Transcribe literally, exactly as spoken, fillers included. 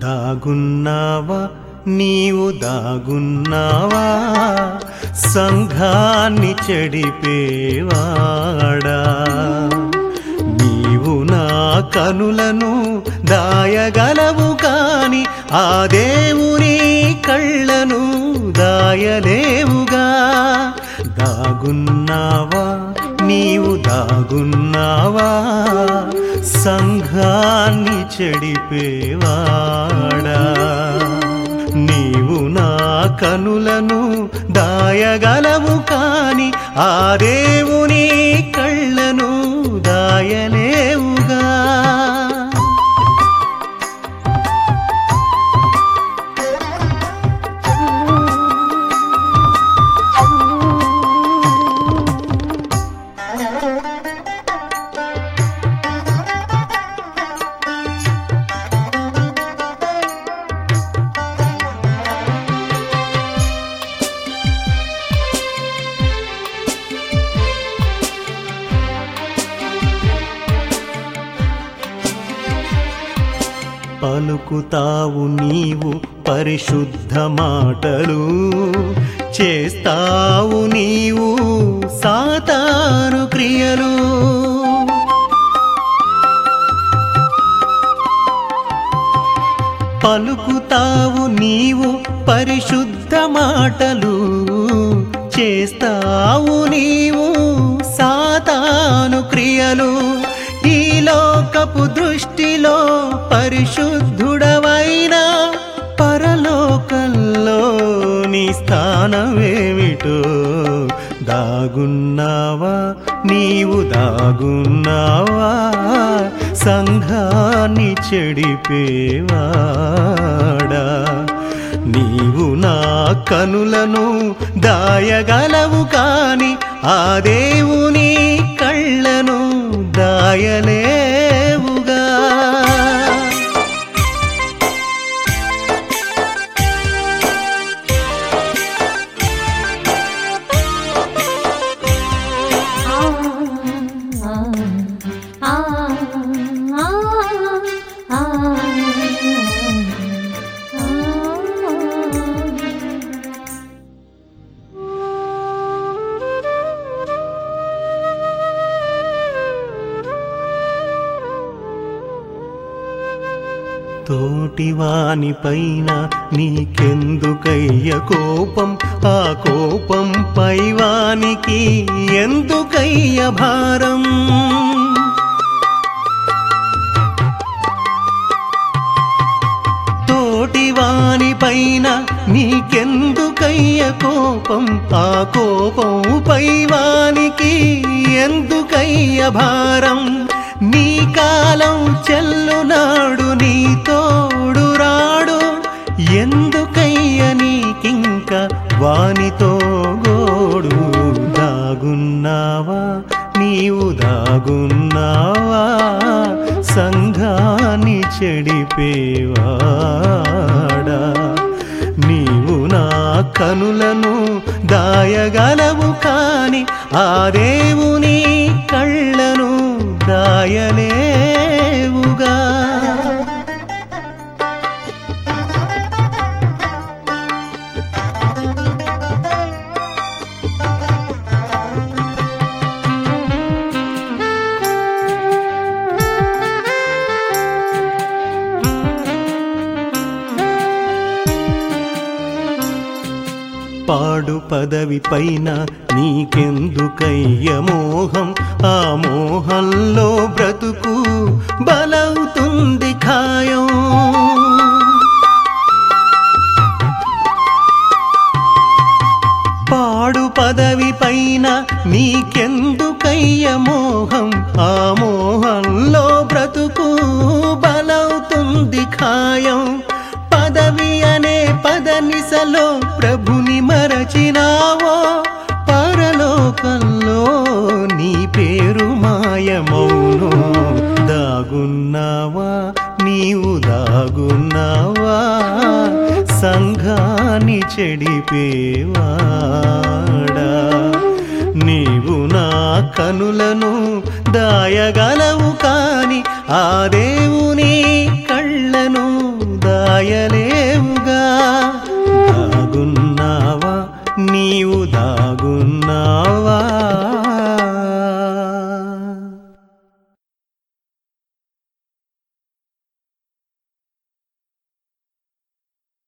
దాగున్నావా నీవు దాగున్నావా సంఘాన్ని చెడిపేవాడా నీవు నా కనులను దాయగలవు కాని ఆ దేవుని కళ్ళను దాయలేవుగా దాగున్నావా నీవు దాగున్నావా సంఘాన్ని చెడిపేవాడా నీవు నా కనులను దాయగలవు కాని ఆ దేవుని కళ్ళను దాయలేవుగా పలుకుతావు నీవు పరిశుద్ధ మాటలు చేస్తావు నీవు సాతాను క్రియలు పలుకుతావు నీవు పరిశుద్ధ మాటలు చేస్తావు నీవు సాతాను క్రియలు ఈ లోకపు దృష్టిలో పరిశుద్ధుడవైనా పరలోకంలో నీ స్థానమేమిటో దాగున్నావా నీవు దాగున్నావా సంఘాన్ని చెడిపేవాడా నీవు నా కనులను దాయగలవు కాని ఆ దేవుని కళ్ళను దాయలేవుగా తోటివాని పైన నీకెందుకయ్య కోపం ఆ కోపం పైవానికి ఎందుకయ్య భారం తోటివాని పైన నీకెందుకయ్య కోపం ఆ కోపం పైవానికి ఎందుకయ్య భారం నీ కాలం చెల్లునాడు నీ తోడు రాడు ఎందుకయ్య నీకింక వానితో గోడు దాగున్నావా నీవు దాగున్నావా సంఘాన్ని చెడిపేవాడా నీవు నా కనులను దాయగలవు కాని ఆ దేవుని కళ్ళను దాయలేవుగా పాడు పదవి పైన నీకెందుకయ్య మోహం ఆ మోహంలో బ్రతుకు బలవుతుంది ఖాయం పాడు పదవి పైన నీకెందుకయ్య మోహం ఆ మోహంలో బ్రతుకు బలవుతుంది ఖాయం పదవి అనే పదనిసలో ప్రభుని మరచినావో పరలోకంలో నీ పేరు మాయమౌను దాగున్నావా నీవు దాగున్నావా సంఘాన్ని చెడిపేవాడా నీవు నా కనులను దాయగలవు కాని ఆ దేవుని కళ్ళను దా దాయలేవుగా దాగున్న